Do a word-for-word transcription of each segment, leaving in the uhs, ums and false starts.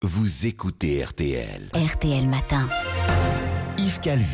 Vous écoutez R T L. R T L Matin. Yves Calvi.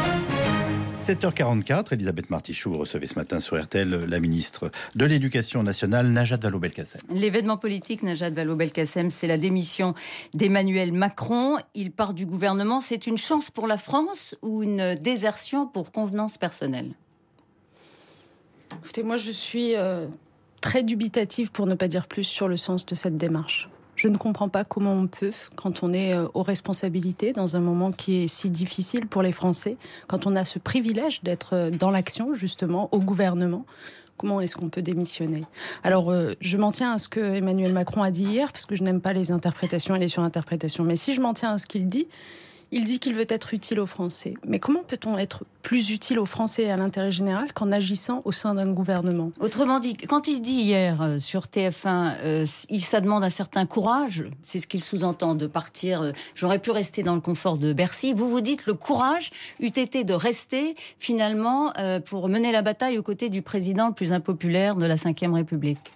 sept heures quarante-quatre, Elisabeth Martichoux, vous recevez ce matin sur R T L la ministre de l'Éducation nationale, Najat Vallaud-Belkacem. L'événement politique, Najat Vallaud-Belkacem, c'est la démission d'Emmanuel Macron. Il part du gouvernement. C'est une chance pour la France ou une désertion pour convenance personnelle ? Écoutez, moi je suis euh, très dubitative, pour ne pas dire plus, sur le sens de cette démarche. Je ne comprends pas comment on peut, quand on est aux responsabilités, dans un moment qui est si difficile pour les Français, quand on a ce privilège d'être dans l'action, justement, au gouvernement, comment est-ce qu'on peut démissionner ? Alors, euh, je m'en tiens à ce que Emmanuel Macron a dit hier, parce que je n'aime pas les interprétations et les surinterprétations. Mais si je m'en tiens à ce qu'il dit, il dit qu'il veut être utile aux Français. Mais comment peut-on être plus utile aux Français et à l'intérêt général qu'en agissant au sein d'un gouvernement ? Autrement dit, quand il dit hier euh, sur T F un, euh, il, ça demande un certain courage, c'est ce qu'il sous-entend, de partir, euh, j'aurais pu rester dans le confort de Bercy. Vous vous dites, le courage eût été de rester, finalement, euh, pour mener la bataille aux côtés du président le plus impopulaire de la cinquième République.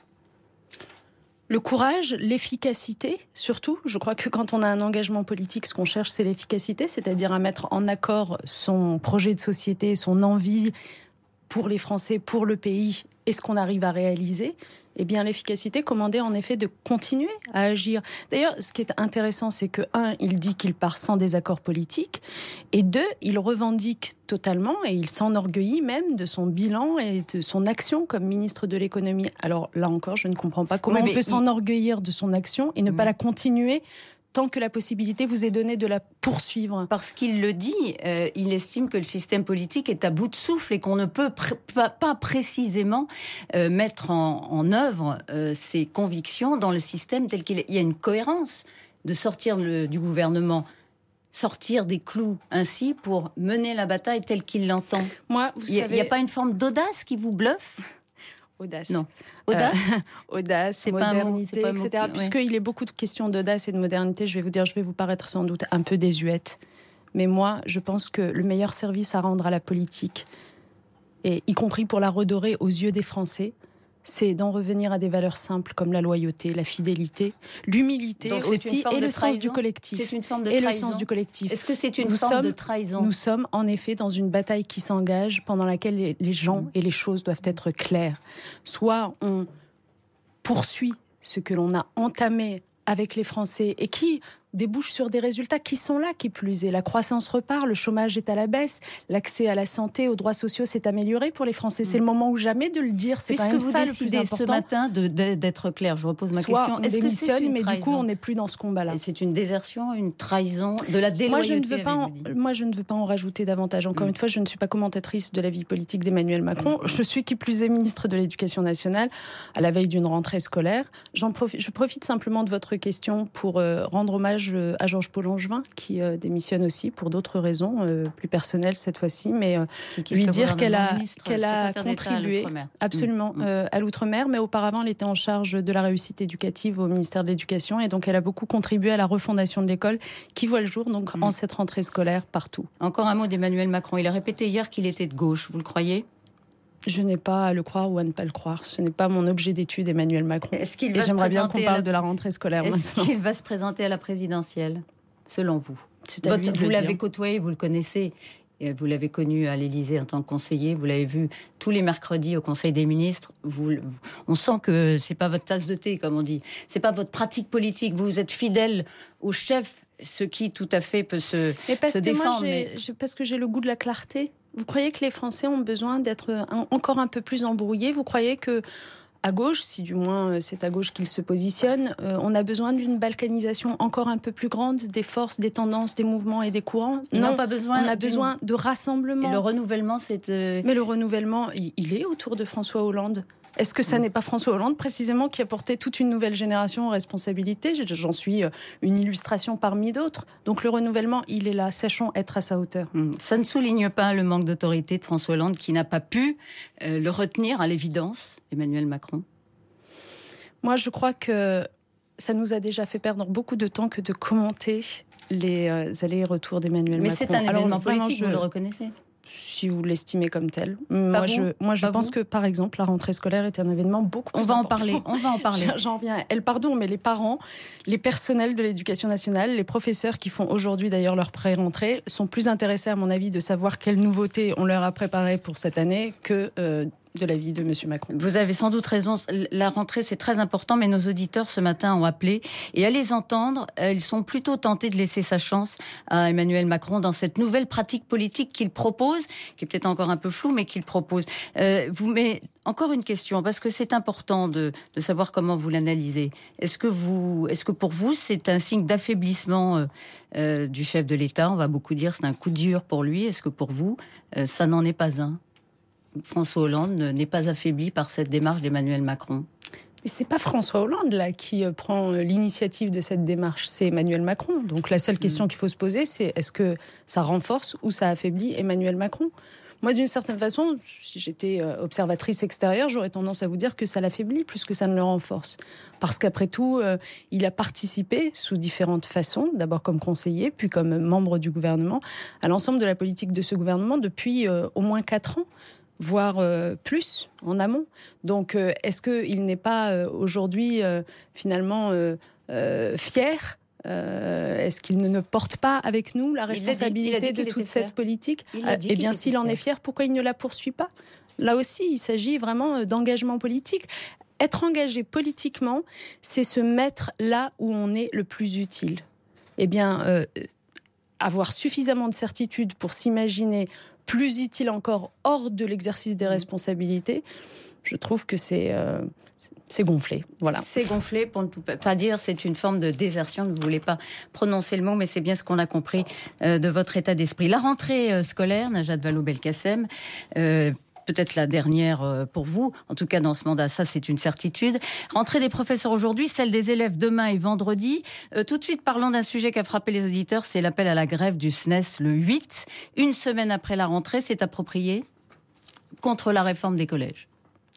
Le courage, l'efficacité, surtout. Je crois que quand on a un engagement politique, ce qu'on cherche, c'est l'efficacité, c'est-à-dire à mettre en accord son projet de société, son envie pour les Français, pour le pays, et ce qu'on arrive à réaliser. Eh bien, l'efficacité commandait en effet de continuer à agir. D'ailleurs, ce qui est intéressant, c'est que, un, il dit qu'il part sans désaccord politique, et deux, il revendique totalement, et il s'enorgueillit même de son bilan et de son action comme ministre de l'économie. Alors là encore, je ne comprends pas comment oui, on peut il... s'enorgueillir de son action et ne mmh. pas la continuer tant que la possibilité vous est donnée de la poursuivre. Parce qu'il le dit, euh, il estime que le système politique est à bout de souffle et qu'on ne peut pr- pas, pas précisément euh, mettre en, en œuvre euh, ses convictions dans le système tel qu'il est. Il y a une cohérence de sortir le, du gouvernement, sortir des clous ainsi pour mener la bataille telle qu'il l'entend. Moi, vous il n'y savez... a, a pas une forme d'audace qui vous bluffe ? Audace. Non. Audace, euh, audace, c'est modernité, mot, et cetera. Puisqu'il ouais. est beaucoup de questions d'audace et de modernité, je vais vous dire, je vais vous paraître sans doute un peu désuète. Mais moi, je pense que le meilleur service à rendre à la politique, et y compris pour la redorer aux yeux des Français, c'est d'en revenir à des valeurs simples comme la loyauté, la fidélité, l'humilité aussi, et le sens du collectif. C'est une forme de et trahison. le sens du collectif. Est-ce que c'est une nous forme sommes, de trahison ? Nous sommes en effet dans une bataille qui s'engage, pendant laquelle les, les gens mmh. et les choses doivent être claires. Soit on poursuit ce que l'on a entamé avec les Français et qui débouche sur des résultats qui sont là, qui plus est. La croissance repart, le chômage est à la baisse, l'accès à la santé, aux droits sociaux s'est amélioré pour les Français. C'est le moment ou jamais de le dire. C'est Puisque quand même vous ça le plus important. Ce matin de, de, d'être clair, je repose ma Soit question. on Est-ce démissionne, que c'est une mais trahison ? Du coup, on n'est plus dans ce combat-là. Et c'est une désertion, une trahison, de la déloyauté. Moi, je ne veux pas en, moi, je ne veux pas en rajouter davantage. Encore mmh. une fois, je ne suis pas commentatrice de la vie politique d'Emmanuel Macron. Mmh. Je suis qui plus est ministre de l'Éducation nationale à la veille d'une rentrée scolaire. J'en profite, je profite simplement de votre question pour euh, rendre hommage euh, à Georges-Paul Langevin, qui euh, démissionne aussi pour d'autres raisons, euh, plus personnelles cette fois-ci, mais euh, lui dire qu'elle a, ministre, qu'elle a contribué à absolument mmh. euh, à l'outre-mer, mais auparavant elle était en charge de la réussite éducative au ministère de l'Éducation, et donc elle a beaucoup contribué à la refondation de l'école qui voit le jour donc mmh. en cette rentrée scolaire partout. Encore un mot d'Emmanuel Macron, il a répété hier qu'il était de gauche, vous le croyez ? Je n'ai pas à le croire ou à ne pas le croire. Ce n'est pas mon objet d'étude, Emmanuel Macron. Est-ce qu'il va et se j'aimerais bien qu'on parle la... de la rentrée scolaire Est-ce maintenant. qu'il va se présenter à la présidentielle, selon vous ? C'est à lui de Votre, vous le l'avez dire. côtoyé, vous le connaissez. Vous l'avez connu à l'Élysée en tant que conseiller. Vous l'avez vu tous les mercredis au Conseil des ministres. Vous, on sent que c'est pas votre tasse de thé, comme on dit. C'est pas votre pratique politique. Vous êtes fidèle au chef, ce qui tout à fait peut se, mais parce se que défendre. Moi, j'ai, mais... parce que j'ai le goût de la clarté. Vous croyez que les Français ont besoin d'être un, encore un peu plus embrouillés ? Vous croyez que à gauche, si du moins c'est à gauche qu'il se positionne, euh, on a besoin d'une balkanisation encore un peu plus grande des forces, des tendances, des mouvements et des courants ? Ils non, n'ont pas besoin on a d'une... besoin de rassemblement. Et le renouvellement, c'est... Euh... Mais le renouvellement, il, il est autour de François Hollande. Est-ce que ça mmh. n'est pas François Hollande, précisément, qui a porté toute une nouvelle génération aux responsabilités ? J'en suis une illustration parmi d'autres. Donc le renouvellement, il est là. Sachons être à sa hauteur. Mmh. Ça ne souligne pas le manque d'autorité de François Hollande, qui n'a pas pu euh, le retenir à l'évidence, Emmanuel Macron ? Moi, je crois que ça nous a déjà fait perdre beaucoup de temps que de commenter les euh, allers et retours d'Emmanuel Mais Macron. Mais c'est un événement Alors, politique, je... vous le reconnaissez ? Si vous l'estimez comme tel. Moi, Pas je, vous moi, je Pas pense vous que, par exemple, la rentrée scolaire est un événement beaucoup plus On va en important. parler, on va en parler. J'en viens à elle, pardon, mais les parents, les personnels de l'éducation nationale, les professeurs qui font aujourd'hui d'ailleurs leur pré-rentrée, sont plus intéressés, à mon avis, de savoir quelles nouveautés on leur a préparées pour cette année que euh, de l'avis de M. Macron. Vous avez sans doute raison. La rentrée, c'est très important, mais nos auditeurs ce matin ont appelé. Et à les entendre, ils sont plutôt tentés de laisser sa chance à Emmanuel Macron dans cette nouvelle pratique politique qu'il propose, qui est peut-être encore un peu floue, mais qu'il propose. Euh, vous, mais encore une question, parce que c'est important de, de savoir comment vous l'analysez. Est-ce que, vous, est-ce que pour vous, c'est un signe d'affaiblissement euh, euh, du chef de l'État ? On va beaucoup dire c'est un coup dur pour lui. Est-ce que pour vous, euh, ça n'en est pas un ? François Hollande n'est pas affaibli par cette démarche d'Emmanuel Macron. Et c'est pas François Hollande là qui prend l'initiative de cette démarche, c'est Emmanuel Macron. Donc la seule question mmh. qu'il faut se poser, c'est est-ce que ça renforce ou ça affaiblit Emmanuel Macron ? Moi, d'une certaine façon, si j'étais observatrice extérieure, j'aurais tendance à vous dire que ça l'affaiblit plus que ça ne le renforce. Parce qu'après tout, euh, il a participé sous différentes façons, d'abord comme conseiller, puis comme membre du gouvernement, à l'ensemble de la politique de ce gouvernement depuis euh, au moins quatre ans. Voire euh, plus en amont. Donc, euh, est-ce qu'il n'est pas euh, aujourd'hui euh, finalement euh, euh, fier euh, Est-ce qu'il ne porte pas avec nous la responsabilité de toute cette politique ? Eh bien, s'il en est fier, pourquoi il ne la poursuit pas ? Là aussi, il s'agit vraiment d'engagement politique. Être engagé politiquement, c'est se mettre là où on est le plus utile. Eh bien, euh, avoir suffisamment de certitude pour s'imaginer plus utile encore hors de l'exercice des responsabilités, je trouve que c'est, euh, c'est gonflé. Voilà. C'est gonflé, pour ne pas dire c'est une forme de désertion. Vous ne voulez pas prononcer le mot, mais c'est bien ce qu'on a compris euh, de votre état d'esprit. La rentrée euh, scolaire, Najat Vallaud-Belkacem, euh, peut-être la dernière pour vous, en tout cas dans ce mandat, ça c'est une certitude. Rentrée des professeurs aujourd'hui, celle des élèves demain et vendredi. Euh, tout de suite, parlons d'un sujet qui a frappé les auditeurs, c'est l'appel à la grève du S N E S le huit. Une semaine après la rentrée, c'est approprié contre la réforme des collèges.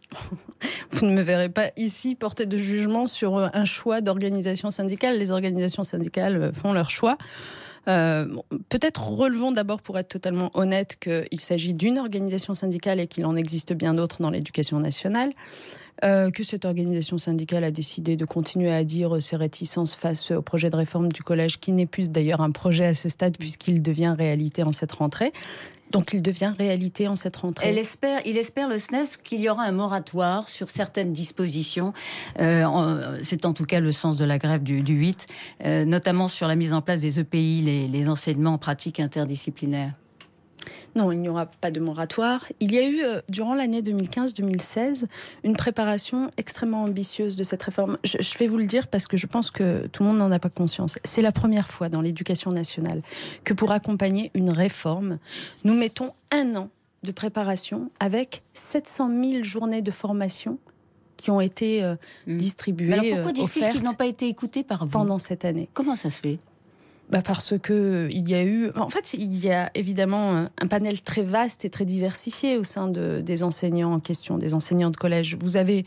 Vous ne me verrez pas ici porter de jugement sur un choix d'organisation syndicale. Les organisations syndicales font leur choix. Euh, bon, peut-être relevons d'abord, pour être totalement honnête, qu'il s'agit d'une organisation syndicale et qu'il en existe bien d'autres dans l'éducation nationale. Euh, que cette organisation syndicale a décidé de continuer à dire ses réticences face au projet de réforme du collège, qui n'est plus d'ailleurs un projet à ce stade puisqu'il devient réalité en cette rentrée. Donc il devient réalité en cette rentrée. Elle espère, il espère, le S N E S, qu'il y aura un moratoire sur certaines dispositions. Euh, en, c'est en tout cas le sens de la grève du, du huit, euh, notamment sur la mise en place des E P I, les, les enseignements en pratique interdisciplinaire. Non, il n'y aura pas de moratoire. Il y a eu, euh, durant l'année deux mille quinze deux mille seize, une préparation extrêmement ambitieuse de cette réforme. Je, je vais vous le dire parce que je pense que tout le monde n'en a pas conscience. C'est la première fois dans l'éducation nationale que pour accompagner une réforme, nous mettons un an de préparation avec sept cent mille journées de formation qui ont été euh, mmh. distribuées, alors pourquoi euh, disent-ils qu'ils n'ont pas été écoutés par vous pendant cette année ? Comment ça se fait ? Bah parce que il y a eu, en fait, il y a évidemment un panel très vaste et très diversifié au sein de, des enseignants en question, des enseignants de collège. Vous avez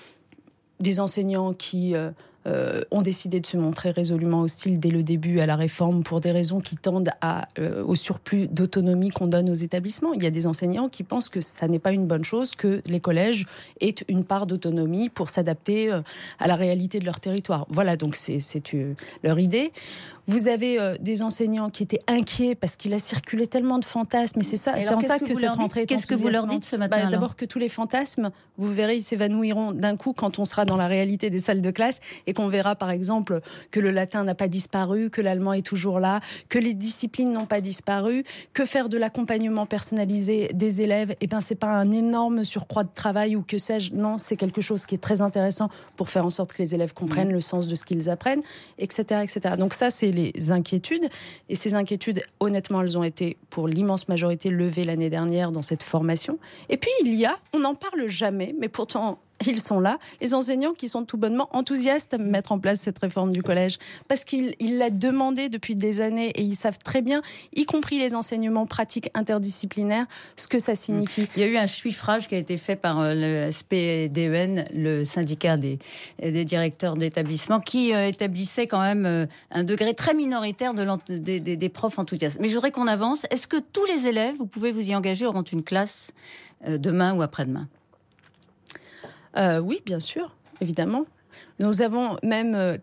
des enseignants qui euh, euh, ont décidé de se montrer résolument hostiles dès le début à la réforme pour des raisons qui tendent à, euh, au surplus d'autonomie qu'on donne aux établissements. Il y a des enseignants qui pensent que ça n'est pas une bonne chose que les collèges aient une part d'autonomie pour s'adapter euh, à la réalité de leur territoire. Voilà, donc c'est, c'est euh, leur idée. Vous avez euh, des enseignants qui étaient inquiets parce qu'il a circulé tellement de fantasmes. Et c'est ça, c'est en ça que, que cette rentrée est Qu'est-ce que vous leur dites ce matin bah, D'abord que tous les fantasmes, vous verrez, ils s'évanouiront d'un coup quand on sera dans la réalité des salles de classe et qu'on verra par exemple que le latin n'a pas disparu, que l'allemand est toujours là, que les disciplines n'ont pas disparu, que faire de l'accompagnement personnalisé des élèves, eh ben, c'est pas un énorme surcroît de travail ou que sais-je. Non, c'est quelque chose qui est très intéressant pour faire en sorte que les élèves comprennent mmh. le sens de ce qu'ils apprennent, et cetera, et cetera. Donc ça, c'est les inquiétudes. Et ces inquiétudes, honnêtement, elles ont été, pour l'immense majorité, levées l'année dernière dans cette formation. Et puis, il y a, on n'en parle jamais, mais pourtant, ils sont là, les enseignants qui sont tout bonnement enthousiastes à mettre en place cette réforme du collège, parce qu'ils ils l'ont demandé depuis des années et ils savent très bien, y compris les enseignements pratiques interdisciplinaires, ce que ça signifie. Il y a eu un chiffrage qui a été fait par le S P D E N, le syndicat des, des directeurs d'établissement, qui euh, établissait quand même euh, un degré très minoritaire de des, des, des profs enthousiastes. Mais je voudrais qu'on avance. Est-ce que tous les élèves, vous pouvez vous y engager, auront une classe euh, demain ou après-demain ? Euh, oui, bien sûr, évidemment. Nous avons même, euh,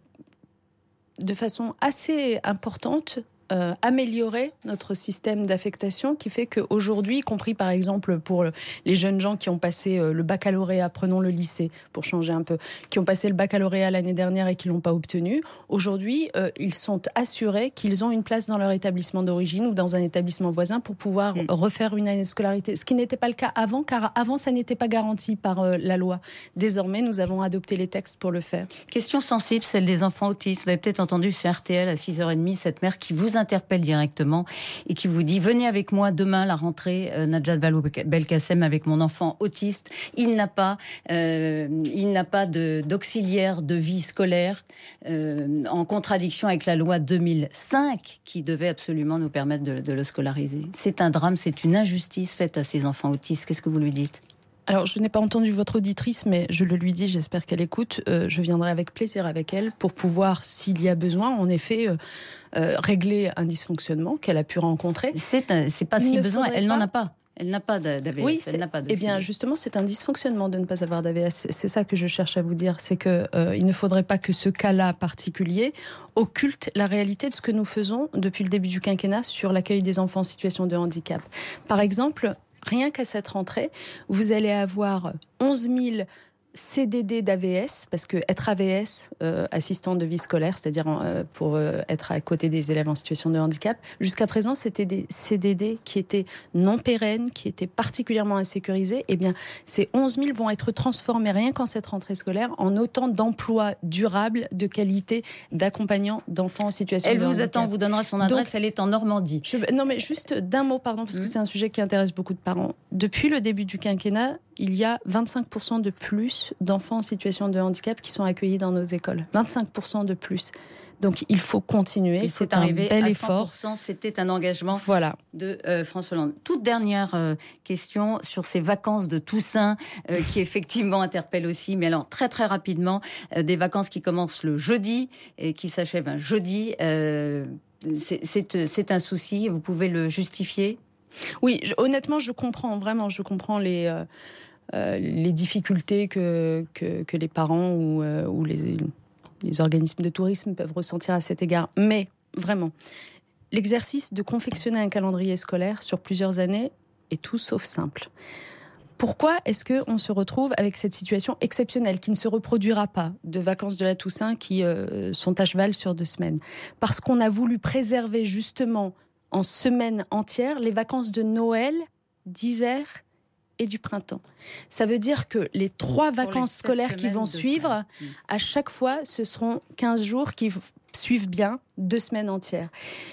de façon assez importante, euh, amélioré notre système d'affectation qui fait qu'aujourd'hui, y compris par exemple pour les jeunes gens qui ont passé euh, le baccalauréat, prenons le lycée pour changer un peu, qui ont passé le baccalauréat l'année dernière et qui ne l'ont pas obtenu, aujourd'hui, euh, ils sont assurés qu'ils ont une place dans leur établissement d'origine ou dans un établissement voisin pour pouvoir mmh. refaire une année de scolarité. Ce qui n'était pas le cas avant, car avant, ça n'était pas garanti par euh, la loi. Désormais, nous avons adopté les textes pour le faire. Question sensible, celle des enfants autistes. Vous avez peut-être entendu sur R T L à six heures trente cette mère qui vous interpelle directement et qui vous dit « Venez avec moi demain, la rentrée, euh, Najat Vallaud-Belkacem, avec mon enfant autiste. Il n'a pas, euh, il n'a pas de, d'auxiliaire de vie scolaire euh, en contradiction avec la loi deux mille cinq qui devait absolument nous permettre de, de le scolariser. C'est un drame, c'est une injustice faite à ces enfants autistes. Qu'est-ce que vous lui dites ? Alors, je n'ai pas entendu votre auditrice, mais je le lui dis, j'espère qu'elle écoute. Euh, je viendrai avec plaisir avec elle pour pouvoir, s'il y a besoin, en effet, euh, euh, régler un dysfonctionnement qu'elle a pu rencontrer. C'est, un, c'est pas si besoin, elle pas... n'en a pas. Elle n'a pas d'A V S. Oui, elle n'a pas eh bien, justement, c'est un dysfonctionnement de ne pas avoir d'A V S. C'est ça que je cherche à vous dire. C'est qu'il euh, ne faudrait pas que ce cas-là particulier occulte la réalité de ce que nous faisons depuis le début du quinquennat sur l'accueil des enfants en situation de handicap. Par exemple, rien qu'à cette rentrée, vous allez avoir onze mille C D D d'A V S, parce que être A V S, euh, assistant de vie scolaire, c'est-à-dire euh, pour euh, être à côté des élèves en situation de handicap, jusqu'à présent, c'était des C D D qui étaient non pérennes, qui étaient particulièrement insécurisés. Eh bien, ces onze mille vont être transformés, rien qu'en cette rentrée scolaire, en autant d'emplois durables, de qualité, d'accompagnants d'enfants en situation elle de handicap. Elle vous attend, vous donnera son adresse, donc, elle est en Normandie. Je, non, mais juste d'un mot, pardon, parce mmh. que c'est un sujet qui intéresse beaucoup de parents. Depuis le début du quinquennat, il y a vingt-cinq pour cent de plus d'enfants en situation de handicap qui sont accueillis dans nos écoles. vingt-cinq pour cent de plus. Donc il faut continuer. Il faut c'est arriver un bel à effort. cent pour cent, c'était un engagement voilà. de euh, François Hollande. Toute dernière euh, question sur ces vacances de Toussaint euh, qui effectivement interpellent aussi. Mais alors très très rapidement, euh, des vacances qui commencent le jeudi et qui s'achèvent un jeudi. Euh, c'est, c'est, c'est un souci. Vous pouvez le justifier ? Oui, je, honnêtement, je comprends vraiment. Je comprends les. Euh, Euh, les difficultés que, que, que les parents ou, euh, ou les, les organismes de tourisme peuvent ressentir à cet égard. Mais, vraiment, l'exercice de confectionner un calendrier scolaire sur plusieurs années est tout sauf simple. Pourquoi est-ce qu'on se retrouve avec cette situation exceptionnelle qui ne se reproduira pas de vacances de la Toussaint qui euh, sont à cheval sur deux semaines ? Parce qu'on a voulu préserver justement en semaine entière les vacances de Noël, d'hiver et du printemps. Ça veut dire que les trois Pour vacances les scolaires qui vont suivre, semaines. à chaque fois, ce seront quinze jours qui suivent bien deux semaines entières.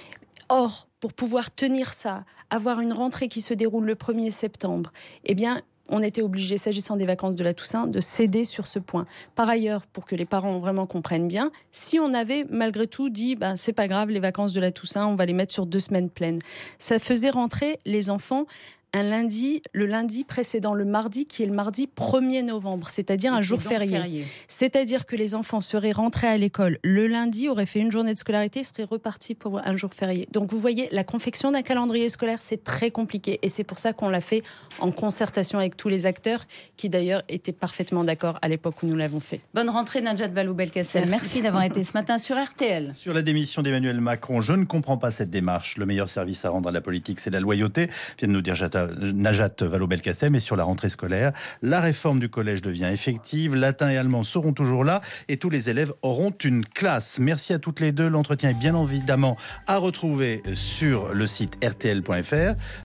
Or, pour pouvoir tenir ça, avoir une rentrée qui se déroule le premier septembre, eh bien, on était obligé, s'agissant des vacances de la Toussaint, de céder sur ce point. Par ailleurs, pour que les parents vraiment comprennent bien, si on avait malgré tout dit ben, « c'est pas grave, les vacances de la Toussaint, on va les mettre sur deux semaines pleines », ça faisait rentrer les enfants un lundi, le lundi précédant le mardi, qui est le mardi premier novembre, c'est-à-dire un jour férié. férié. C'est-à-dire que les enfants seraient rentrés à l'école le lundi, auraient fait une journée de scolarité, seraient repartis pour un jour férié. Donc vous voyez, la confection d'un calendrier scolaire, c'est très compliqué. Et c'est pour ça qu'on l'a fait en concertation avec tous les acteurs, qui d'ailleurs étaient parfaitement d'accord à l'époque où nous l'avons fait. Bonne rentrée, Najat Vallaud-Belkacem. Merci. Merci d'avoir été ce matin sur R T L. Sur la démission d'Emmanuel Macron, je ne comprends pas cette démarche. Le meilleur service à rendre à la politique, c'est la loyauté, vient de nous dire Najat Vallaud-Belkacem. Et sur la rentrée scolaire, la réforme du collège devient effective, latin et allemand seront toujours là et tous les élèves auront une classe. Merci à toutes les deux. L'entretien est bien évidemment à retrouver sur le site R T L point F R.